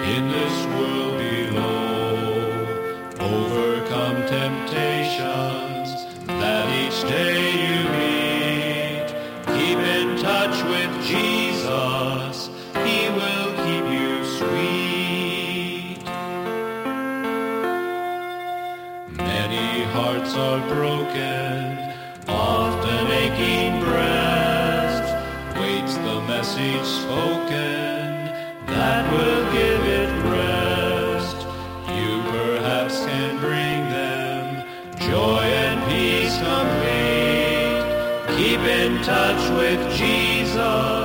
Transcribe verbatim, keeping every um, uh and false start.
in this world below. Overcome temptations that each day you meet. Keep in touch with Jesus. He will keep you sweet. Many hearts are broken, often aching breast waits the message spoken that will give it rest. You perhaps can bring them joy and peace complete. Keep in touch with Jesus.